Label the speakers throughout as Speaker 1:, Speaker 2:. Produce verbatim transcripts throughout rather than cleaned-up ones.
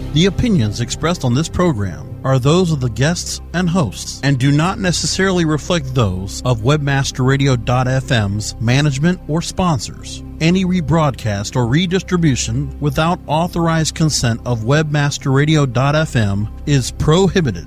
Speaker 1: The opinions expressed on this program are those of the guests and hosts and do not necessarily reflect those of Webmaster Radio dot f m's management or sponsors. Any rebroadcast or redistribution without authorized consent of Webmaster Radio dot f m is prohibited.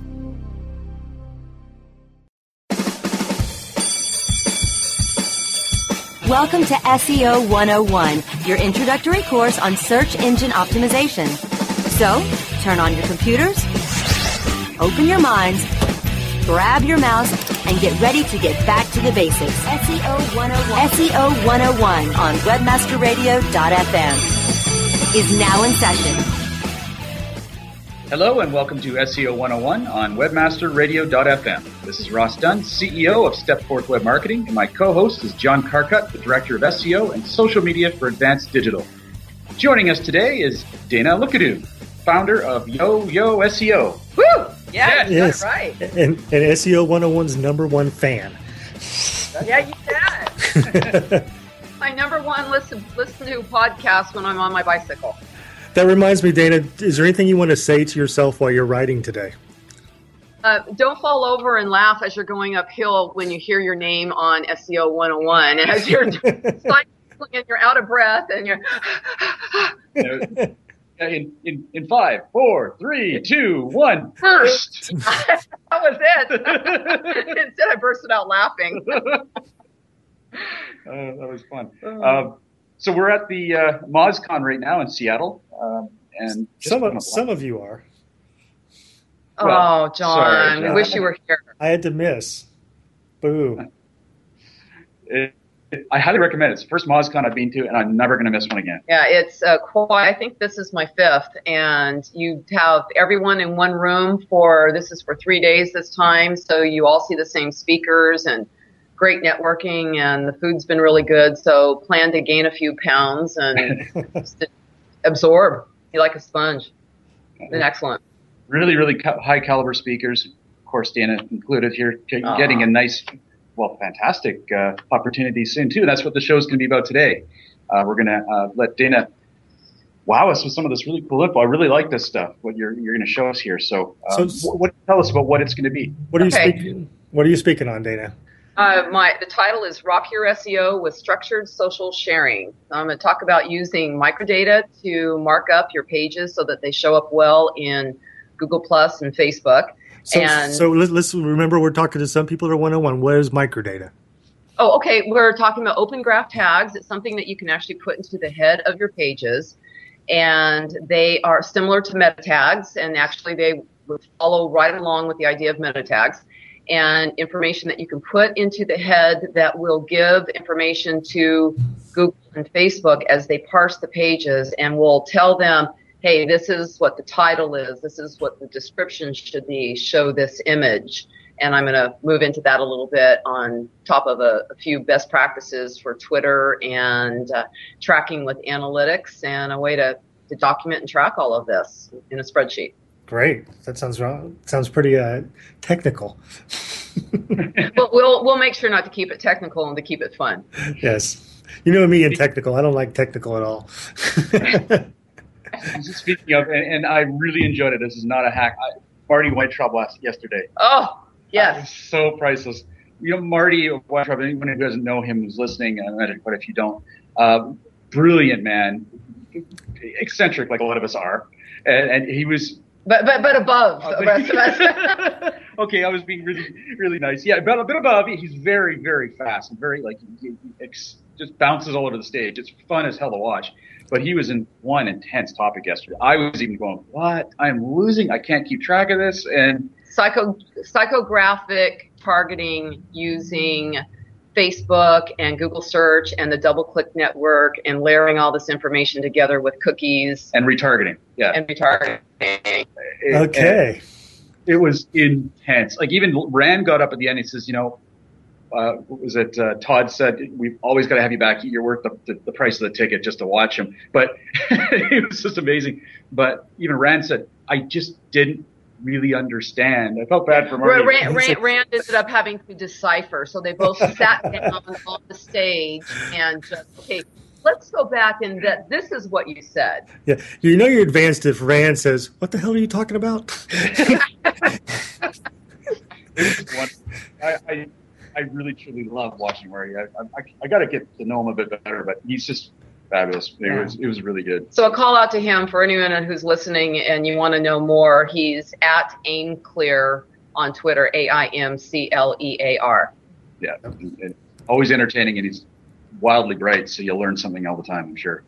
Speaker 2: Welcome to S E O one oh one, your introductory course on search engine optimization. So, turn on your computers, open your minds, grab your mouse, and get ready to get back to the basics. S E O one oh one. S E O one oh one on Webmaster Radio dot f m is now in session.
Speaker 3: Hello and welcome to S E O one oh one on Webmaster Radio dot f m. This is Ross Dunn, C E O of Stepforth Web Marketing, and my co-host is John Carcutt, the Director of S E O and Social Media for Advanced Digital. Joining us today is Dana Lukadu, founder of Yo Yo S E O.
Speaker 4: Woo! Yeah,
Speaker 3: yes.
Speaker 4: you
Speaker 5: yes.
Speaker 4: got it right.
Speaker 5: And, and S E O one oh one's number one fan.
Speaker 4: Yeah, you can. My number one listen listen to podcast when I'm on my bicycle.
Speaker 5: That reminds me, Dana, is there anything you want to say to yourself while you're riding today?
Speaker 4: Uh, don't fall over and laugh as you're going uphill when you hear your name on S E O one oh one. And as you're cycling and you're out of breath and you're...
Speaker 3: In, in, in five, four, three, two, one, burst!
Speaker 4: That was it. Instead, I bursted out laughing.
Speaker 3: uh, that was fun. Uh, so we're at the uh, MozCon right now in Seattle. Um, and
Speaker 5: Some of, some of you are.
Speaker 3: Well,
Speaker 4: oh, John,
Speaker 3: sorry,
Speaker 4: we
Speaker 3: John.
Speaker 4: wish you were here.
Speaker 5: I had to miss. Boo.
Speaker 3: It, it, I highly recommend it. It's the first MozCon I've been to, and I'm never going to miss one again.
Speaker 4: Yeah, it's uh, quite, I think this is my fifth, and you have everyone in one room for, this is for three days this time, so you all see the same speakers and great networking, and the food's been really good, so plan to gain a few pounds and just absorb. You like a sponge. Been excellent.
Speaker 3: Really, really ca- high caliber speakers, of course, Dana included here, g-
Speaker 4: Aww.
Speaker 3: getting a nice, well, fantastic uh, opportunity soon, too. And that's what the show's going to be about today. Uh, we're going to uh, let Dana wow us with some of this really cool info. I really like this stuff, what you're you're going to show us here. So, um,
Speaker 5: So-
Speaker 3: what, what tell us about what it's going to be?
Speaker 5: What are you
Speaker 4: Okay.
Speaker 5: speaking? What are you speaking on, Dana?
Speaker 4: Uh, my the title is Rock Your S E O with Structured Social Sharing. I'm going to talk about using microdata to mark up your pages so that they show up well in Google Plus and Facebook.
Speaker 5: So,
Speaker 4: and
Speaker 5: so let's, let's remember we're talking to some people that are one oh one. What is microdata?
Speaker 4: Oh, okay. We're talking about open graph tags. It's something that you can actually put into the head of your pages, and they are similar to meta tags, and actually they would follow right along with the idea of meta tags. And information that you can put into the head that will give information to Google and Facebook as they parse the pages, and will tell them, hey, this is what the title is, this is what the description should be, show this image. And I'm going to move into that a little bit on top of a, a few best practices for Twitter and uh, tracking with analytics and a way to, to document and track all of this in a spreadsheet.
Speaker 5: Great. That sounds wrong. Sounds pretty uh, technical.
Speaker 4: But we'll we'll make sure not to keep it technical and to keep it fun.
Speaker 5: Yes. You know me and technical. I don't like technical at all.
Speaker 3: Speaking of, and, and I really enjoyed it. This is not a hack. I, Marty Weintraub last yesterday.
Speaker 4: Oh, yes.
Speaker 3: Uh, so priceless. You know, Marty Weintraub, anyone who doesn't know him who's listening, I imagine quite a few don't. Uh, brilliant man. Eccentric like a lot of us are. And, and he was...
Speaker 4: But but but above the rest of us.
Speaker 3: Okay, I was being really, really nice. Yeah, but a bit above. He's very, very fast and very, like, he, he ex, just bounces all over the stage. It's fun as hell to watch. But he was in one intense topic yesterday. I was even going, what? I'm losing. I can't keep track of this. And
Speaker 4: Psycho psychographic targeting using Facebook and Google search and the DoubleClick network and layering all this information together with cookies
Speaker 3: and retargeting. Yeah.
Speaker 4: and retargeting.
Speaker 3: It,
Speaker 5: Okay.
Speaker 3: It was intense. Like even Rand got up at the end. He says, you know, uh, what was it? Uh, Todd said, we've always got to have you back. You're worth the, the, the price of the ticket just to watch him. But it was just amazing. But even Rand said, I just didn't really understand. I felt bad for Marty.
Speaker 4: Rand, Rand, Rand ended up having to decipher. So they both sat down on the stage and just, okay, let's go back and that this is what you said.
Speaker 5: Yeah, you know you're advanced if Rand says, "What the hell are you talking about?"
Speaker 3: I, I I really truly love watching Murray. I I, I got to get to know him a bit better, but he's just fabulous. It
Speaker 4: Yeah.
Speaker 3: was it was really good.
Speaker 4: So a call out to him for anyone who's listening and you want to know more. He's at AimClear on Twitter, A I M C L E A R.
Speaker 3: Yeah, and, and always entertaining, and he's wildly bright, so you'll learn something all the time, I'm sure.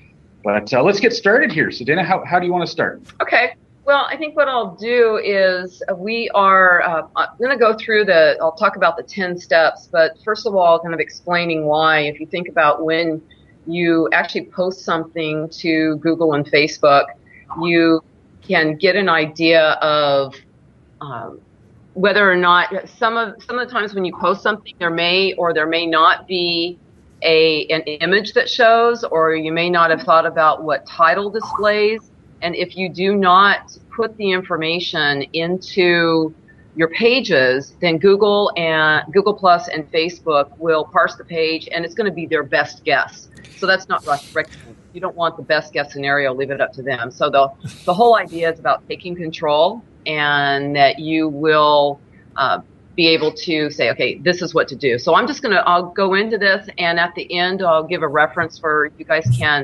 Speaker 3: But uh, let's get started here. So, Dana, how, how do you want to start?
Speaker 4: Okay. Well, I think what I'll do is we are uh, I'm going to go through the, I'll talk about the ten steps, but first of all, kind of explaining why. If you think about when you actually post something to Google and Facebook, you can get an idea of um, whether or not some of some of the times when you post something, there may or there may not be a an image that shows, or you may not have thought about what title displays. And if you do not put the information into your pages, then Google and Google Plus and Facebook will parse the page, and it's going to be their best guess. So that's not recommended. You don't want the best guess scenario. Leave it up to them. So the the whole idea is about taking control, and that you will uh, be able to say, okay, this is what to do. So I'm just going to, I'll go into this, and at the end, I'll give a reference for you guys can,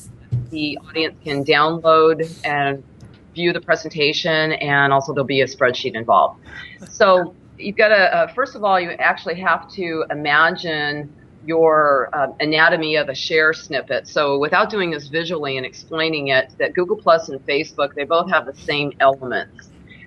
Speaker 4: the audience can download and view the presentation, and also there'll be a spreadsheet involved. So you've got to, uh, first of all, you actually have to imagine your uh, anatomy of a share snippet. So without doing this visually and explaining it, that Google Plus and Facebook, they both have the same elements.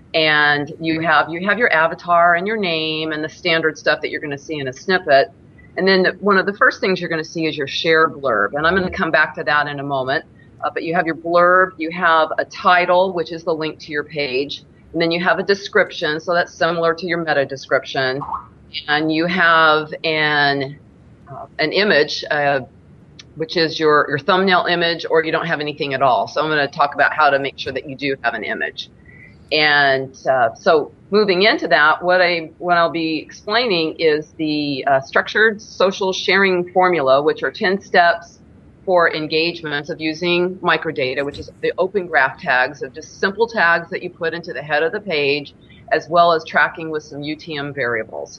Speaker 4: And you have you have your avatar and your name and the standard stuff that you're going to see in a snippet. And then the, one of the first things you're going to see is your share blurb. And I'm going to come back to that in a moment. Uh, but you have your blurb, you have a title, which is the link to your page. And then you have a description, so that's similar to your meta description. And you have an uh, an image, uh, which is your, your thumbnail image, or you don't have anything at all. So I'm going to talk about how to make sure that you do have an image. And uh, so moving into that, what I what I'll be explaining is the uh, structured social sharing formula, which are ten steps for engagements of using microdata, which is the open graph tags of just simple tags that you put into the head of the page, as well as tracking with some U T M variables.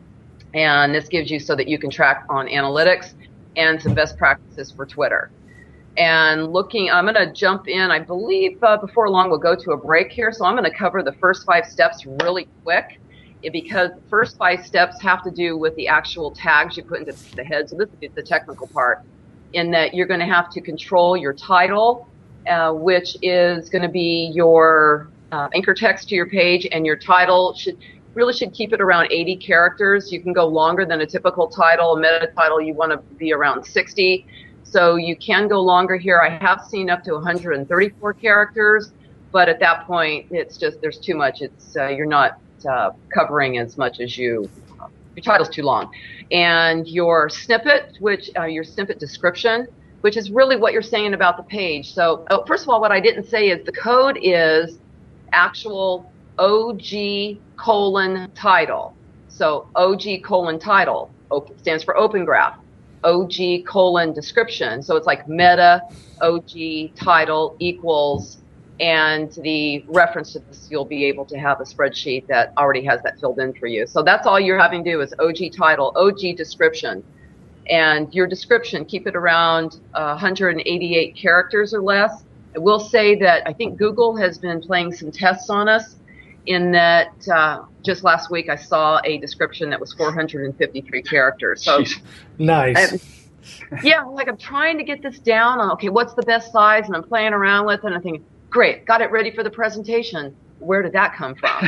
Speaker 4: And this gives you so that you can track on analytics and some best practices for Twitter. And looking, I'm going to jump in, I believe uh, before long we'll go to a break here, so I'm going to cover the first five steps really quick, because the first five steps have to do with the actual tags you put into the head, so this is the technical part, in that you're going to have to control your title, uh, which is going to be your uh, anchor text to your page, and your title should really should keep it around eighty characters. You can go longer than a typical title. A meta title, you want to be around sixty. So you can go longer here. I have seen up to one hundred thirty-four characters, but at that point, it's just, there's too much. It's, uh, you're not uh, covering as much as you, uh, your title's too long. And your snippet, which, uh, your snippet description, which is really what you're saying about the page. So, oh, first of all, what I didn't say is the code is actual O G colon title. So O G colon title open, stands for Open Graph. O G colon description. So it's like meta O G title equals, and the reference to this, you'll be able to have a spreadsheet that already has that filled in for you. So that's all you're having to do is O G title, O G description. And your description, keep it around uh, one hundred eighty-eight characters or less. I will say that I think Google has been playing some tests on us, in that uh, just last week I saw a description that was four hundred fifty-three characters. So
Speaker 5: Jeez. Nice.
Speaker 4: I, yeah, like I'm trying to get this down on, okay, what's the best size? And I'm playing around with it, and I'm thinking, great, got it ready for the presentation. Where did that come from?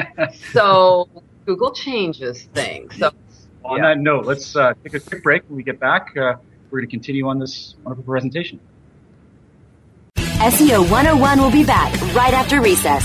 Speaker 4: So Google changes things. So
Speaker 3: on
Speaker 4: yeah.
Speaker 3: that note, let's uh, take a quick break. When we get back, uh, we're going to continue on this wonderful presentation.
Speaker 2: S E O one oh one will be back right after recess.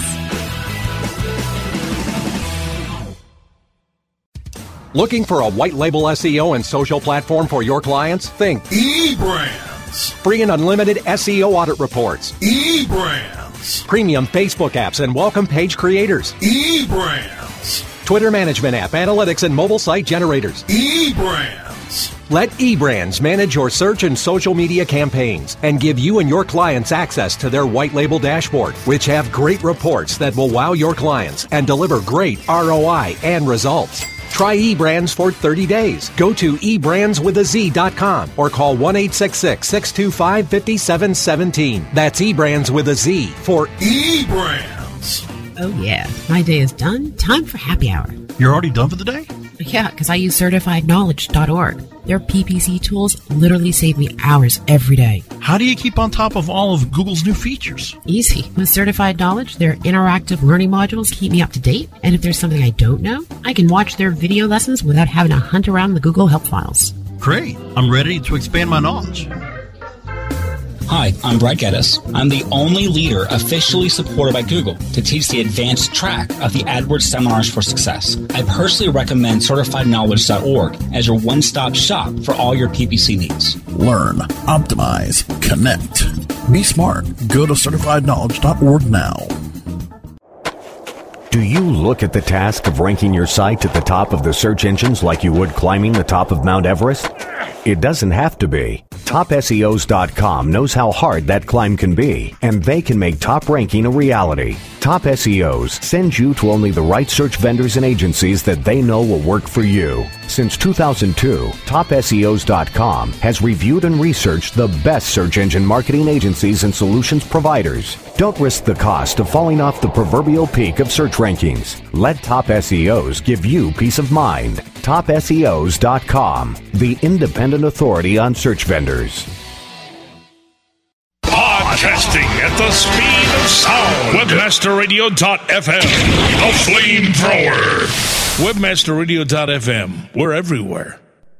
Speaker 6: Looking for a white label S E O and social platform for your clients? Think
Speaker 7: eBrands.
Speaker 6: Free and unlimited S E O audit reports.
Speaker 7: eBrands.
Speaker 6: Premium Facebook apps and welcome page creators.
Speaker 7: eBrands.
Speaker 6: Twitter management app, analytics, and mobile site generators.
Speaker 7: eBrands.
Speaker 6: Let eBrands manage your search and social media campaigns and give you and your clients access to their white label dashboard, which have great reports that will wow your clients and deliver great R O I and results. Try eBrands for thirty days. Go to e brands with a z dot com or call one eight six six, six two five, five seven one seven. That's eBrands with a Z for
Speaker 7: eBrands.
Speaker 8: Oh yeah, my day is done. Time for happy hour.
Speaker 1: You're already done for the day?
Speaker 8: Yeah, because I use certified knowledge dot org. Their P P C tools literally save me hours every day.
Speaker 1: How do you keep on top of all of Google's new features?
Speaker 8: Easy. With Certified Knowledge, their interactive learning modules keep me up to date. And if there's something I don't know, I can watch their video lessons without having to hunt around the Google Help files.
Speaker 1: Great. I'm ready to expand my knowledge.
Speaker 9: Hi, I'm Brad Geddes. I'm the only leader officially supported by Google to teach the advanced track of the AdWords Seminars for Success. I personally recommend certified knowledge dot org as your one-stop shop for all your P P C needs.
Speaker 7: Learn, optimize, connect. Be smart. Go to certified knowledge dot org now.
Speaker 10: Do you look at the task of ranking your site at the top of the search engines like you would climbing the top of Mount Everest? It doesn't have to be. top S E Os dot com knows how hard that climb can be, and they can make top ranking a reality. Top S E Os sends you to only the right search vendors and agencies that they know will work for you. Since two thousand two, top S E Os dot com has reviewed and researched the best search engine marketing agencies and solutions providers. Don't risk the cost of falling off the proverbial peak of search rankings. Let Top S E Os give you peace of mind. top S E Os dot com, the independent authority on search vendors.
Speaker 7: Podcasting at the speed of sound. Webmaster Radio dot f m, the flamethrower. Webmaster Radio dot f m, we're everywhere.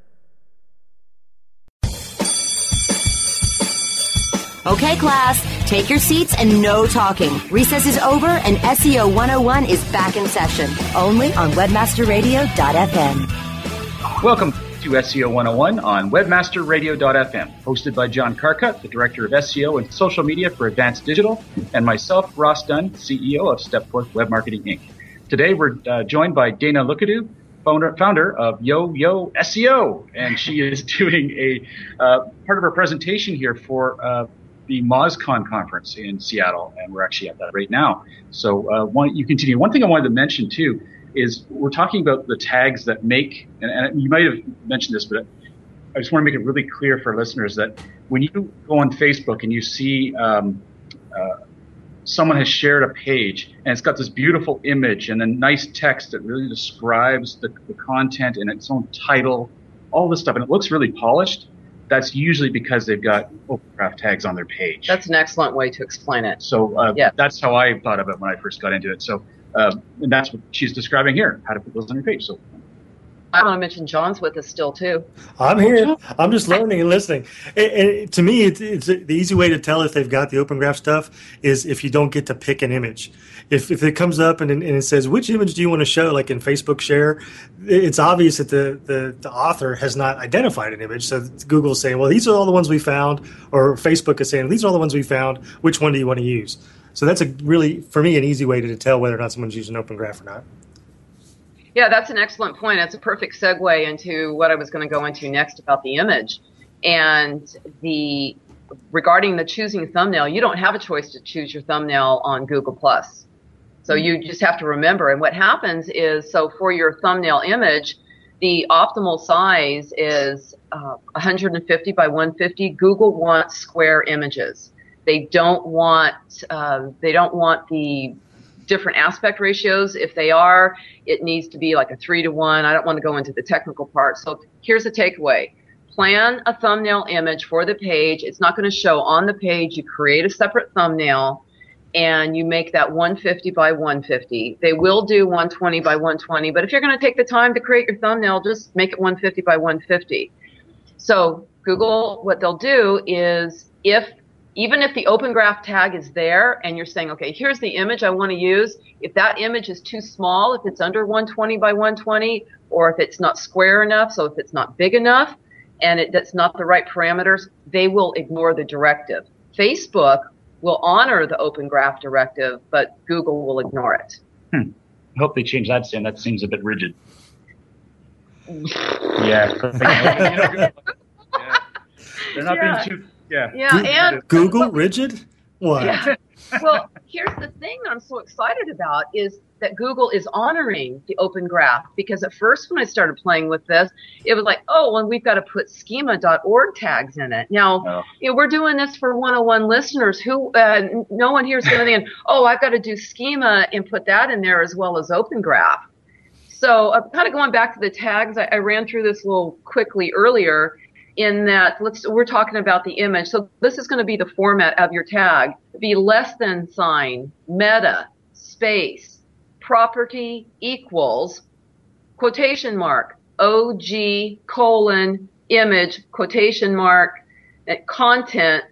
Speaker 2: Okay, class, take your seats and no talking. Recess is over and S E O one oh one is back in session, only on Webmaster Radio dot f m.
Speaker 3: Welcome to S E O one oh one on Webmaster Radio dot f m, hosted by John Carcutt, the Director of S E O and Social Media for Advanced Digital, and myself, Ross Dunn, C E O of Stepforth Web Marketing, Incorporated. Today, we're uh, joined by Dana Lukadu, founder, founder of Yo Yo S E O, and she is doing a uh, part of her presentation here for uh, the MozCon conference in Seattle, and we're actually at that right now. So uh, one, you continue. One thing I wanted to mention, too, is we're talking about the tags that make, and, and you might have mentioned this, but I just want to make it really clear for listeners that when you go on Facebook and you see um, uh, someone has shared a page and it's got this beautiful image and a nice text that really describes the, the content and its own title, all this stuff, and it looks really polished, that's usually because they've got open graph tags on their page.
Speaker 4: That's an excellent way to explain it.
Speaker 3: So uh,
Speaker 4: yeah.
Speaker 3: That's how I thought of it when I first got into it. So uh, and that's what she's describing here, how to put those on your page. So
Speaker 4: I want to mention John's with us still, too.
Speaker 5: I'm here. I'm just learning and listening. And, and to me, it's, it's the easy way to tell if they've got the Open Graph stuff is if you don't get to pick an image. If if it comes up and, and it says, which image do you want to show, like in Facebook Share, it's obvious that the, the, the author has not identified an image. So Google's saying, well, these are all the ones we found, or Facebook is saying, these are all the ones we found. Which one do you want to use? So that's a really, for me, an easy way to tell whether or not someone's using Open Graph or not.
Speaker 4: Yeah, that's an excellent point. That's a perfect segue into what I was going to go into next about the image. And the regarding the choosing thumbnail, you don't have a choice to choose your thumbnail on Google Plus. So you just have to remember. And what happens is, so for your thumbnail image, the optimal size is uh, one fifty by one fifty. Google wants square images. They don't want uh, they don't want the different aspect ratios. If they are, it needs to be like a three to one. I don't want to go into the technical part. So here's the takeaway. Plan a thumbnail image for the page. It's not going to show on the page. You create a separate thumbnail and you make that one fifty by one fifty. They will do one twenty by one twenty, but if you're going to take the time to create your thumbnail, just make it one fifty by one fifty. So Google, what they'll do is if even if the Open Graph tag is there and you're saying, okay, here's the image I want to use, if that image is too small, if it's under one twenty by one twenty, or if it's not square enough, so if it's not big enough and it, that's not the right parameters, they will ignore the directive. Facebook will honor the Open Graph directive, but Google will ignore it.
Speaker 3: Hmm. I hope they change that, Stan. That seems a bit rigid. Yeah. yeah. They're not
Speaker 4: Yeah.
Speaker 3: being too, yeah.
Speaker 4: Yeah, and
Speaker 5: Google rigid? What?
Speaker 4: Yeah. Well, here's the thing that I'm so excited about is that Google is honoring the Open Graph, because at first when I started playing with this, it was like, oh, well, we've got to put schema dot org tags in it. Now,
Speaker 3: Oh.
Speaker 4: you know, we're doing this for one oh one listeners who, uh, no one here is going to think, oh, I've got to do schema and put that in there as well as Open Graph. So uh, kind of going back to the tags, I, I ran through this a little quickly earlier. In that, let's, we're talking about the image. So this is going to be the format of your tag. Be less than sign, meta, space, property equals, quotation mark, O G colon, image, quotation mark, content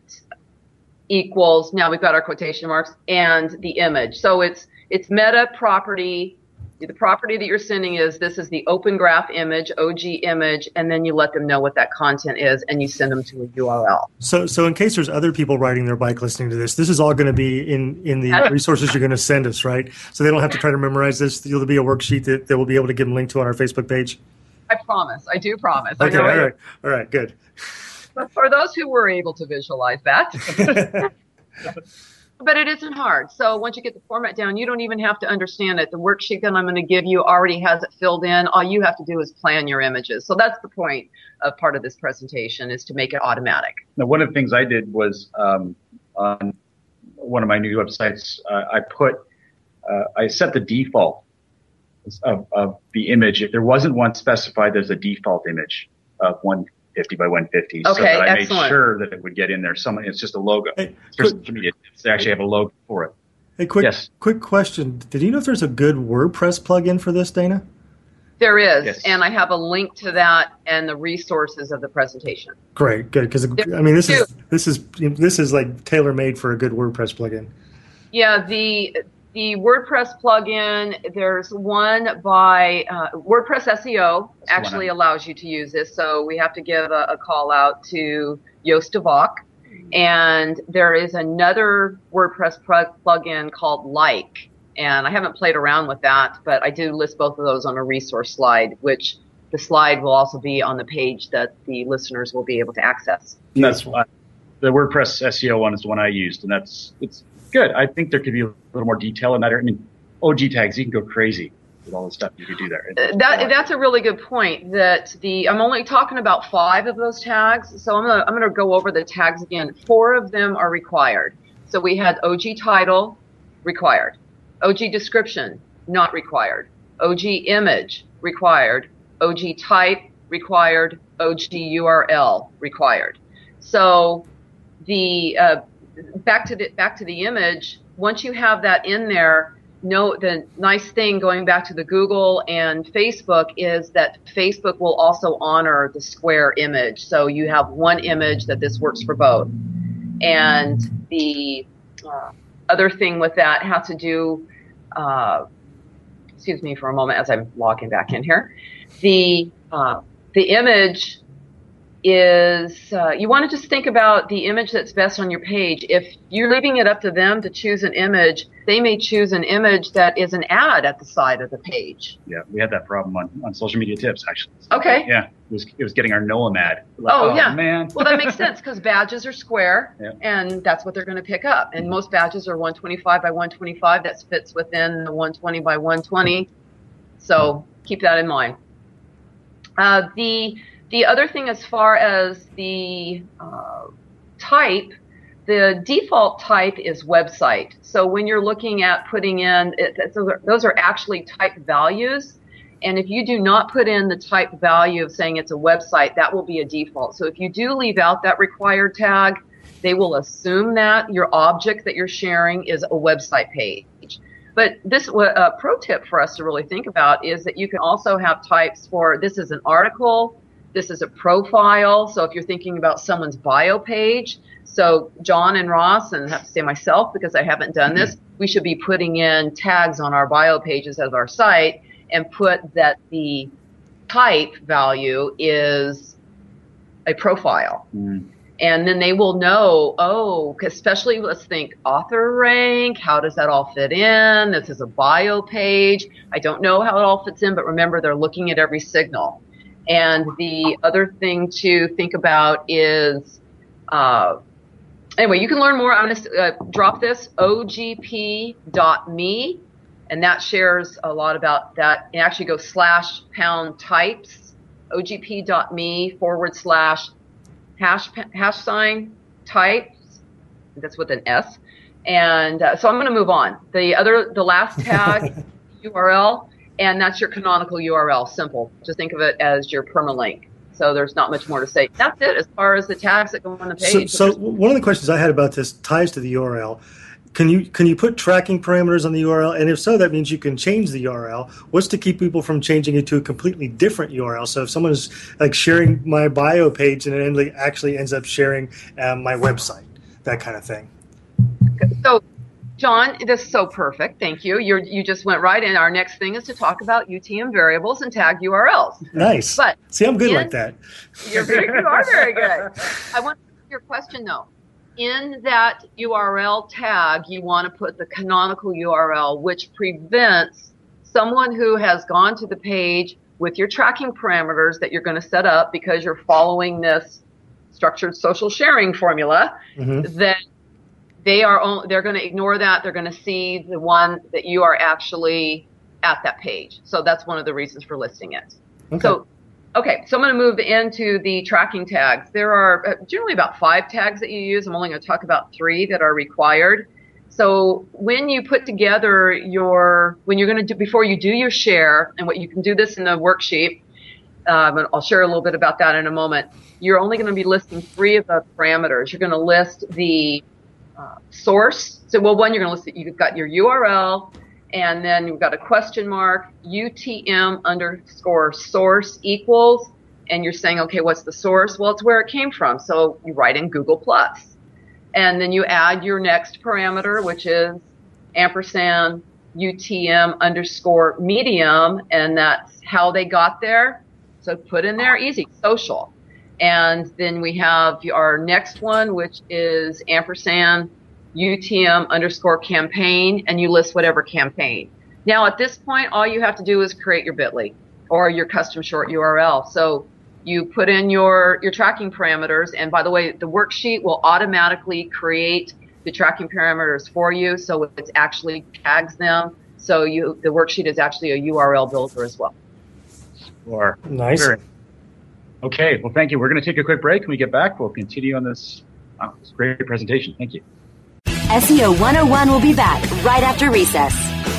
Speaker 4: equals, now we've got our quotation marks, and the image. So it's, it's meta property. The property that you're sending is, this is the Open Graph image, O G image, and then you let them know what that content is, and you send them to a U R L.
Speaker 5: So, so in case there's other people riding their bike listening to this, this is all going to be in, in the resources you're going to send us, right? So they don't have to try to memorize this. There'll be a worksheet that, that we'll be able to give them a link to on our Facebook page.
Speaker 4: I promise. I do promise.
Speaker 5: Okay,
Speaker 4: I know
Speaker 5: all
Speaker 4: I-
Speaker 5: right. All right, good.
Speaker 4: But for those who were able to visualize that. But it isn't hard. So once you get the format down, you don't even have to understand it. The worksheet that I'm going to give you already has it filled in. All you have to do is plan your images. So that's the point of part of this presentation, is to make it automatic.
Speaker 3: Now, one of the things I did was um, on one of my new websites, uh, I put, uh, I set the default of, of the image. If there wasn't one specified, there's a default image of one fifty by one fifty.
Speaker 4: Okay,
Speaker 3: so that I
Speaker 4: excellent.
Speaker 3: made sure that it would get in there. Someone, it's just a logo.
Speaker 5: Hey,
Speaker 3: For
Speaker 5: quick-
Speaker 3: social media tips, they actually have a logo for it.
Speaker 5: Hey, quick,
Speaker 3: Yes.
Speaker 5: quick question. Did you know if there's a good WordPress plugin for this, Dana?
Speaker 4: There is,
Speaker 3: Yes.
Speaker 4: and I have a link to that and the resources of the presentation.
Speaker 5: Great, good. Because I mean, this is this is this is like tailor made for a good WordPress plugin.
Speaker 4: Yeah, the the WordPress plugin, there's one by uh, WordPress S E O actually allows you to use this. So we have to give a, a call out to Joost de Valk. And there is another WordPress pro- plugin called Like. And I haven't played around with that, but I do list both of those on a resource slide, which the slide will also be on the page that the listeners will be able to access.
Speaker 3: And that's why the WordPress S E O one is the one I used, and that's it's good. I think there could be a little more detail in that. I mean, O G tags, you can go crazy with all the stuff you could do there.
Speaker 4: Uh, That that's a really good point. That the I'm only talking about five of those tags, so I'm gonna I'm gonna go over the tags again. Four of them are required. So we had O G title, required. O G description, not required. O G image, required. O G type, required. O G U R L, required. So the uh, back to the back to the image. Once you have that in there, no, the nice thing going back to the Google and Facebook is that Facebook will also honor the square image. So you have one image that this works for both. And the uh, other thing with that has to do, uh, excuse me for a moment as I'm logging back in here. The uh, the image is, uh, you want to just think about the image that's best on your page. If you're leaving it up to them to choose an image, they may choose an image that is an ad at the side of the page.
Speaker 3: Yeah, we had that problem on, on social media tips, actually.
Speaker 4: Okay.
Speaker 3: Yeah, it was it was getting our Noam ad. Like,
Speaker 4: Oh, yeah.
Speaker 3: man.
Speaker 4: Well, that makes sense because badges are square,
Speaker 3: Yeah.
Speaker 4: and that's what they're going to pick up. And most badges are one twenty-five by one twenty-five. That fits within the one twenty by one twenty. So keep that in mind. Uh, the the other thing, as far as the uh, type, the default type is website. So when you're looking at putting in, it, it, those, are, those are actually type values. And if you do not put in the type value of saying it's a website, that will be a default. So if you do leave out that required tag, they will assume that your object that you're sharing is a website page. But this uh, pro tip for us to really think about is that you can also have types for, this is an article, this is a profile. So if you're thinking about someone's bio page, so John and Ross, and I have to say myself because I haven't done this, we should be putting in tags on our bio pages of our site and put that the type value is a profile.
Speaker 3: Mm.
Speaker 4: And then they will know, oh, especially let's think author rank, how does that all fit in? This is a bio page. I don't know how it all fits in, but remember they're looking at every signal. And the other thing to think about is, uh, anyway, you can learn more. I'm going to uh, drop this, O G P dot me, and that shares a lot about that. And actually go slash pound types, O G P dot me forward slash hash, hash sign types. That's with an S. And uh, so I'm going to move on. The other, the last tag, U R L, and that's your canonical U R L. Simple. Just think of it as your permalink. So there's not much more to say. That's it as far as the tags that go on the page.
Speaker 5: So, so one of the questions I had about this ties to the U R L. Can you can you put tracking parameters on the U R L? And if so, that means you can change the U R L. What's to keep people from changing it to a completely different U R L? So if someone is like sharing my bio page and it actually ends up sharing um, my website, that kind of thing.
Speaker 4: So, John, this is so perfect. Thank you. You you just went right in. Our next thing is to talk about U T M variables and tag U R Ls.
Speaker 5: Nice.
Speaker 4: But
Speaker 5: see, I'm good
Speaker 4: in,
Speaker 5: like that.
Speaker 4: You're very, you are very good. I want to ask your question though. In that U R L tag, you want to put the canonical U R L, which prevents someone who has gone to the page with your tracking parameters that you're going to set up because you're following this structured social sharing formula. Mm-hmm. That They are only, they're going to ignore that. They're going to see the one that you are actually at that page. So that's one of the reasons for listing it. Okay. So, okay. So I'm going to move into the tracking tags. There are generally about five tags that you use. I'm only going to talk about three that are required. So when you put together your, when you're going to do, before you do your share, and what you can do this in the worksheet, um, and I'll share a little bit about that in a moment. You're only going to be listing three of the parameters. You're going to list the Uh, source. So, well, one, you're going to list, you've got your U R L, and then you've got a question mark, U T M underscore source equals, and you're saying, okay, what's the source? Well, it's where it came from. So you write in Google Plus. And then you add your next parameter, which is ampersand U T M underscore medium, and that's how they got there. So put in there, easy, social. And then we have our next one, which is ampersand U T M underscore campaign, and you list whatever campaign. Now, at this point, all you have to do is create your bit.ly or your custom short U R L. So you put in your, your tracking parameters. And by the way, the worksheet will automatically create the tracking parameters for you. So it actually tags them. So you, the worksheet is actually a U R L builder as well.
Speaker 3: Sure.
Speaker 5: Nice.
Speaker 3: Sure. Okay, well, thank you. We're going to take a quick break. When we get back, we'll continue on this, oh, this great presentation. Thank you.
Speaker 2: S E O one oh one will be back right after recess.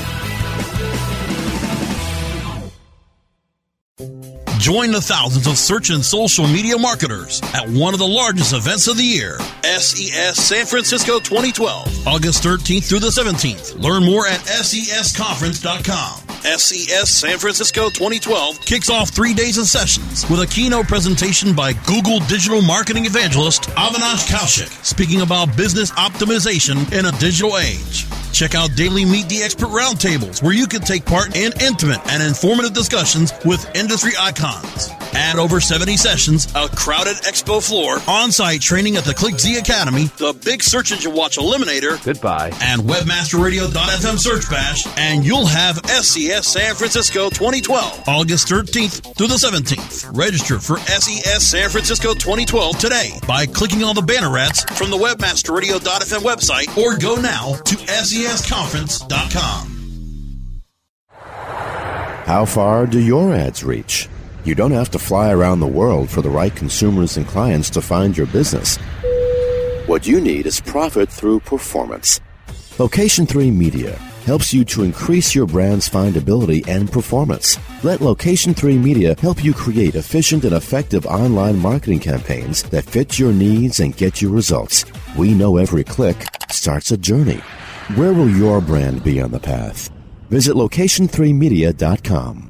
Speaker 1: Join the thousands of search and social media marketers at one of the largest events of the year, S E S San Francisco twenty twelve, August thirteenth through the seventeenth. Learn more at S E S conference dot com. S E S San Francisco twenty twelve kicks off three days of sessions with a keynote presentation by Google digital marketing evangelist Avinash Kaushik, speaking about business optimization in a digital age. Check out daily Meet the Expert roundtables, where you can take part in intimate and informative discussions with industry icons. And over seventy sessions, a crowded expo floor, on-site training at the ClickZ Academy, the Big Search Engine Watch Eliminator,
Speaker 10: goodbye,
Speaker 1: and Webmaster Radio dot f m Search Bash, and you'll have S E S San Francisco twenty twelve, August thirteenth through the seventeenth. Register for S E S San Francisco twenty twelve today by clicking on the bannerets from the Webmaster Radio dot f m website, or go now to S E S conference dot com.
Speaker 11: How far do your ads reach? You don't have to fly around the world for the right consumers and clients to find your business. What you need is profit through performance. Location three Media helps you to increase your brand's findability and performance. Let Location three Media help you create efficient and effective online marketing campaigns that fit your needs and get you results. We know every click starts a journey. Where will your brand be on the path? Visit location three media dot com.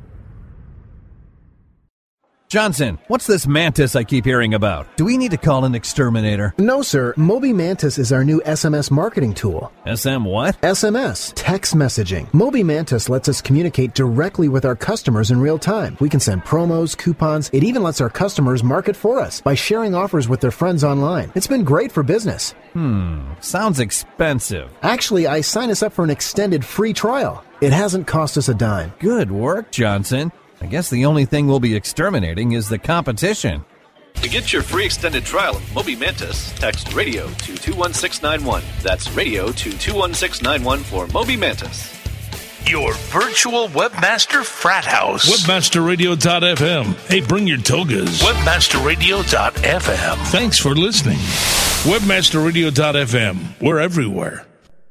Speaker 12: Johnson, what's this Mantis I keep hearing about? Do we need to call an exterminator?
Speaker 13: No, sir. Moby Mantis is our new S M S marketing tool.
Speaker 12: S M what?
Speaker 13: S M S, text messaging. Moby Mantis lets us communicate directly with our customers in real time. We can send promos, coupons. It even lets our customers market for us by sharing offers with their friends online. It's been great for business.
Speaker 12: Hmm, sounds expensive.
Speaker 13: Actually, I signed us up for an extended free trial. It hasn't cost us a dime.
Speaker 12: Good work, Johnson. I guess the only thing we'll be exterminating is the competition.
Speaker 14: To get your free extended trial of Moby Mantis, text radio to two one six nine one. That's radio to two one six nine one for Moby Mantis.
Speaker 7: Your virtual webmaster frat house. webmaster radio dot f m. Hey, bring your togas. webmaster radio dot f m. Thanks for listening. webmaster radio dot f m. We're everywhere.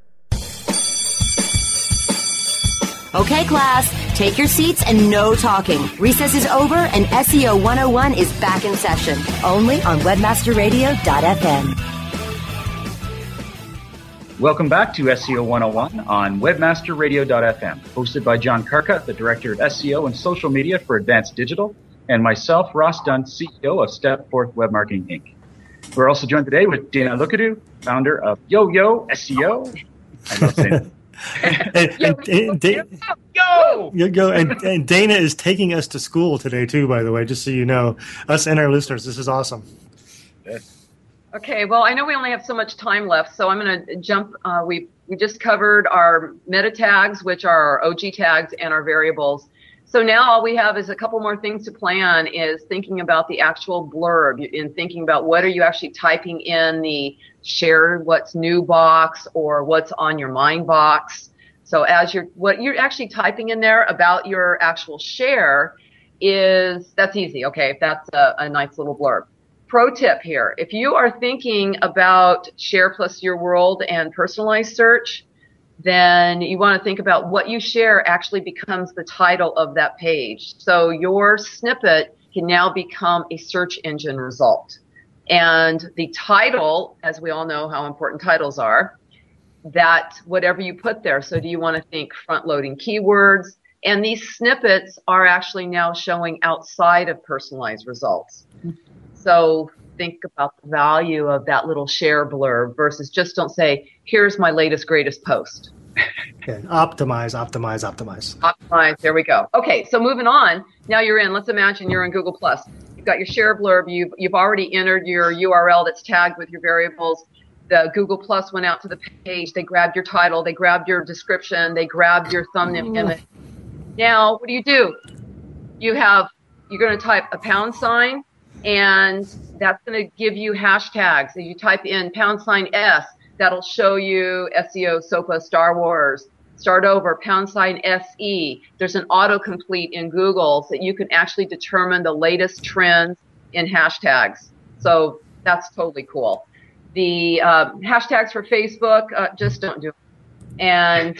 Speaker 2: Okay, class, take your seats and no talking. Recess is over and S E O one oh one is back in session, only on webmaster radio dot f m.
Speaker 3: Welcome back to S E O one oh one on webmaster radio dot f m, hosted by John Karka, the Director of S E O and Social Media for Advanced Digital, and myself, Ross Dunn, C E O of Stepforth Web Marketing, Incorporated. We're also joined today with Dana Lukadu, founder of Yo Yo S E O. I love saying that.
Speaker 5: and, and, and, and,
Speaker 3: Yo!
Speaker 5: You go, and, and Dana is taking us to school today too, by the way, just so you know. Us and our listeners, this is awesome.
Speaker 4: Okay, well, I know we only have so much time left, so I'm going to jump. Uh, we we just covered our meta tags, which are our O G tags, and our variables. So now all we have is a couple more things to plan, is thinking about the actual blurb and thinking about what are you actually typing in the share what's new box or what's on your mind box. So as you're, what you're actually typing in there about your actual share is, that's easy. Okay, that's a, a nice little blurb. Pro tip here, if you are thinking about share plus your world and personalized search, then you want to think about what you share actually becomes the title of that page. So your snippet can now become a search engine result. And the title, as we all know how important titles are, that whatever you put there. So do you want to think front-loading keywords? And these snippets are actually now showing outside of personalized results. So think about the value of that little share blurb versus just don't say, here's my latest, greatest post.
Speaker 5: Okay. Optimize, optimize, optimize.
Speaker 4: Optimize. There we go. Okay. So moving on. Now you're in. Let's imagine you're in Google Plus. You've got your share blurb. You've, you've already entered your U R L that's tagged with your variables. The Google Plus went out to the page. They grabbed your title. They grabbed your description. They grabbed your thumbnail image. Now, what do you do? You have, you're going to type a pound sign, and that's going to give you hashtags. So you type in pound sign S, that'll show you S E O SOPA Star Wars. Start over, pound sign S E. There's an autocomplete in Google so that you can actually determine the latest trends in hashtags. So that's totally cool. The uh, hashtags for Facebook, uh, just don't do it. And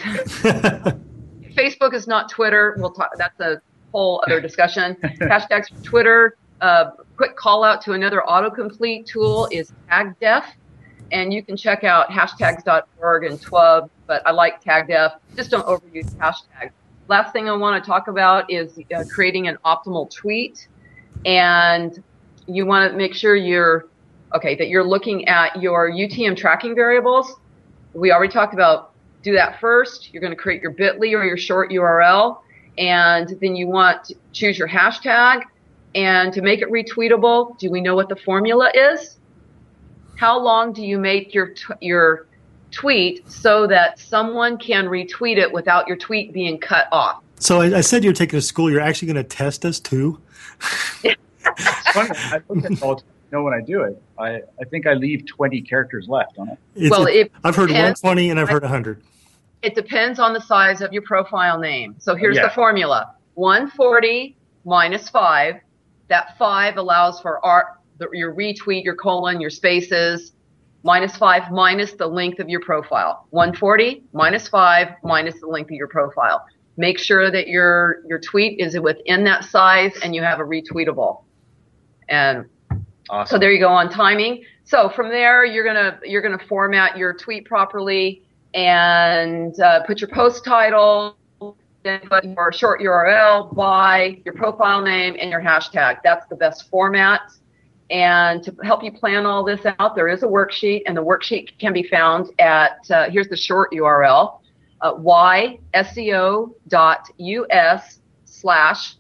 Speaker 4: Facebook is not Twitter. We'll talk. That's a whole other discussion. Hashtags for Twitter. Uh, quick call out to another autocomplete tool is TagDef, and you can check out hashtags dot org and T W B. But I like TagDef. Just don't overuse hashtags. Last thing I want to talk about is uh, creating an optimal tweet, and you want to make sure you're okay that you're looking at your U T M tracking variables. We already talked about do that first. You're going to create your bit dot L Y or your short U R L, and then you want to choose your hashtag. And to make it retweetable, do we know what the formula is? How long do you make your t- your tweet so that someone can retweet it without your tweet being cut off?
Speaker 5: So I, I said you're taking to school. You're actually going to test us too?
Speaker 3: It's funny. I think that's all I know when I do it. I, I think I leave twenty characters left on it.
Speaker 5: It's,
Speaker 4: well, it
Speaker 5: I've heard
Speaker 4: depends.
Speaker 5: one twenty and I've heard one hundred.
Speaker 4: It depends on the size of your profile name. So here's
Speaker 3: Yeah.
Speaker 4: the formula. one forty minus five. That five allows for our, the, your retweet, your colon, your spaces. Minus five minus the length of your profile. one forty minus five minus the length of your profile. Make sure that your your tweet is within that size and you have a retweetable. And
Speaker 3: Awesome.
Speaker 4: so there you go on timing. So from there, you're gonna you're gonna format your tweet properly and uh, put your post title. Then put your short U R L, why, your profile name, and your hashtag. That's the best format. And to help you plan all this out, there is a worksheet, and the worksheet can be found at, uh, here's the short U R L, uh, yseo.us slash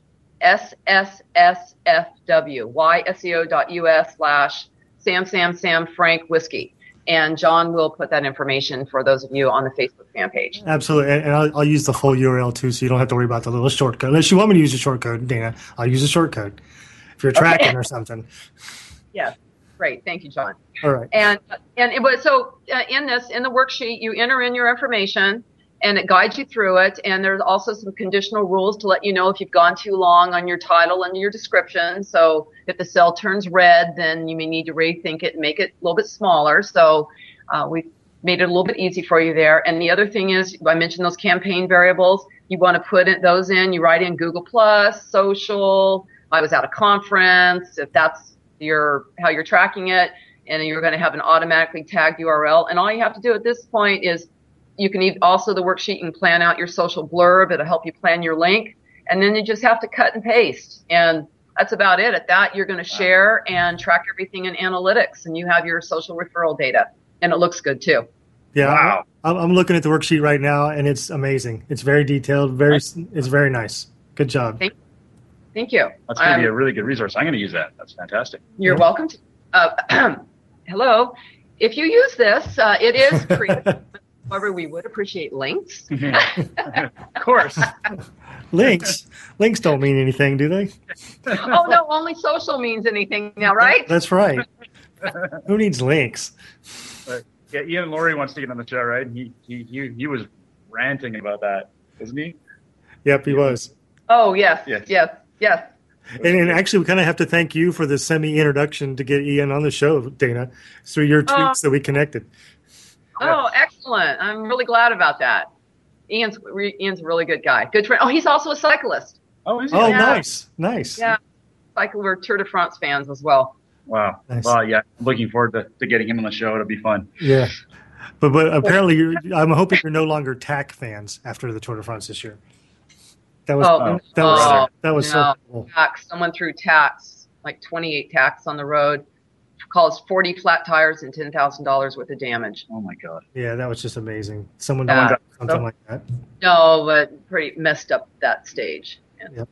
Speaker 4: SSSFW, yseo.us slash Sam, Sam, Sam, Frank, Whiskey. And John will put that information for those of you on the Facebook fan page.
Speaker 5: Absolutely. And I'll, I'll use the full U R L too, so you don't have to worry about the little shortcode. Unless you want me to use a shortcode, Dana, I'll use a shortcode if you're tracking okay. or something.
Speaker 4: Yes. Great. Thank you, John.
Speaker 5: All right.
Speaker 4: And and it was so uh, in this, in the worksheet, you enter in your information and it guides you through it. And there's also some conditional rules to let you know if you've gone too long on your title and your description. So if the cell turns red, then you may need to rethink it and make it a little bit smaller. So uh, we made it a little bit easy for you there. And the other thing is, I mentioned those campaign variables. You want to put in, those in. You write in Google Plus, social. I was at a conference. If that's your how you're tracking it, and you're going to have an automatically tagged U R L. And all you have to do at this point is you can even, also the worksheet and plan out your social blurb. It'll help you plan your link. And then you just have to cut and paste. And that's about it. At that, you're going to share and track everything in analytics, and you have your social referral data. And it looks good too.
Speaker 5: Yeah, wow. I'm, I'm looking at the worksheet right now, and it's amazing. It's very detailed. Very, it's very nice. Good job.
Speaker 4: Thank, thank you.
Speaker 3: That's going to
Speaker 4: um,
Speaker 3: be a really good resource. I'm going to use that. That's fantastic.
Speaker 4: You're yeah. welcome to. Uh, hello. If you use this, uh, it is free. However, we would appreciate links.
Speaker 3: Of course.
Speaker 5: Links? Links don't mean anything, do they?
Speaker 4: Oh, no, only social means anything now, right?
Speaker 5: That's right. Who needs links?
Speaker 3: But, yeah, Ian Laurie wants to get on the show, right? He, he, he, he was ranting about that, isn't he?
Speaker 5: Yep, he was.
Speaker 4: Oh, yes, yes, yes, yes.
Speaker 5: And, and actually, we kind of have to thank you for the semi-introduction to get Ian on the show, Dana, through your tweets oh. that we connected.
Speaker 4: Oh, excellent. I'm really glad about that. Ian's Ian's a really good guy. Good friend. Oh, he's also a cyclist.
Speaker 3: Oh, is he?
Speaker 5: Oh,
Speaker 4: yeah.
Speaker 5: nice. Nice.
Speaker 4: Yeah. Cycle, we're Tour de France fans as well.
Speaker 3: Wow.
Speaker 5: Nice.
Speaker 3: Well, yeah. I'm looking forward to, to getting him on the show. It'll be fun.
Speaker 5: Yeah. But but apparently, you're, I'm hoping you're no longer T A C fans after the Tour de France this year. That was,
Speaker 4: oh,
Speaker 5: that was,
Speaker 4: oh,
Speaker 5: that was
Speaker 4: no.
Speaker 5: so cool.
Speaker 4: Tax. Someone threw tax, like twenty-eight tax on the road. Caused forty flat tires and ten thousand dollars worth of damage.
Speaker 3: Oh, my God.
Speaker 5: Yeah, that was just amazing. Someone
Speaker 4: yeah.
Speaker 5: did something so, like that.
Speaker 4: No, but pretty messed up that stage. Yeah.
Speaker 5: Yep.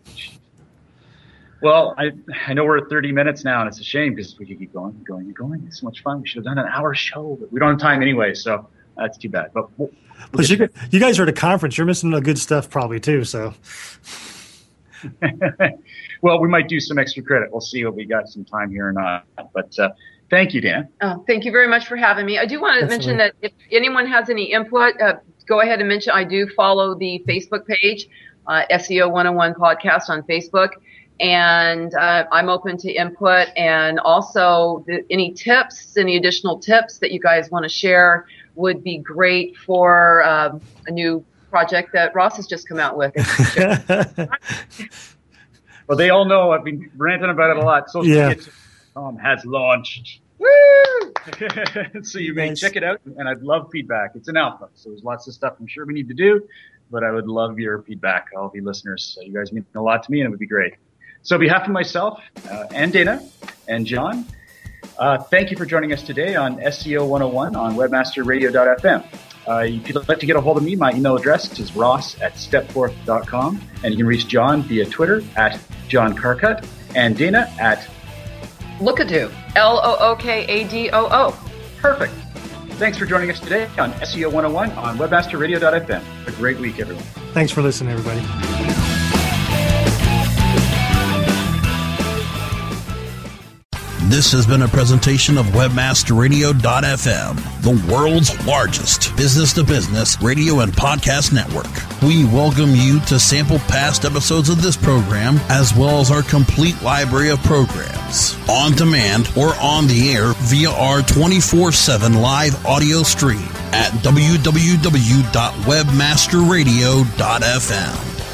Speaker 3: Well, I I know we're at thirty minutes now, and it's a shame because we could keep going and going and going. It's so much fun. We should have done an hour show, but we don't have time anyway, so that's too bad. But we'll, we'll
Speaker 5: Plus you, you guys are at a conference. You're missing the good stuff probably, too, so...
Speaker 3: Well, we might do some extra credit. We'll see if we got some time here or not. But uh, thank you, Dan.
Speaker 4: Oh, thank you very much for having me. I do want to That's mention right. that if anyone has any input, uh, go ahead and mention. I do follow the Facebook page, uh, S E O one oh one Podcast on Facebook, and uh, I'm open to input. And also, the, any tips, any additional tips that you guys want to share would be great for um, a new project that Ross has just come out with.
Speaker 3: Well, they all know I've been ranting about it a lot. Social
Speaker 5: yeah.
Speaker 3: Media um, has launched.
Speaker 4: Woo!
Speaker 3: So you may nice. check it out, and I'd love feedback. It's an alpha, so there's lots of stuff I'm sure we need to do, but I would love your feedback, all of you listeners. So you guys mean a lot to me, and it would be great. So on behalf of myself uh, and Dana and John, uh, thank you for joining us today on S E O one oh one on webmaster radio dot f m. Uh, if you'd like to get a hold of me, my email address is ross at stepforth dot com, and you can reach John via Twitter at John Carcutt and Dana at
Speaker 4: Lookadoo, L O O K A D O O.
Speaker 3: Perfect. Thanks for joining us today on S E O one oh one on webmaster radio dot f m. Have a great week, everyone.
Speaker 5: Thanks for listening, everybody.
Speaker 1: This has been a presentation of webmaster radio dot f m, the world's largest business-to-business radio and podcast network. We welcome you to sample past episodes of this program, as well as our complete library of programs, on demand or on the air via our twenty-four seven live audio stream at w w w dot webmaster radio dot f m.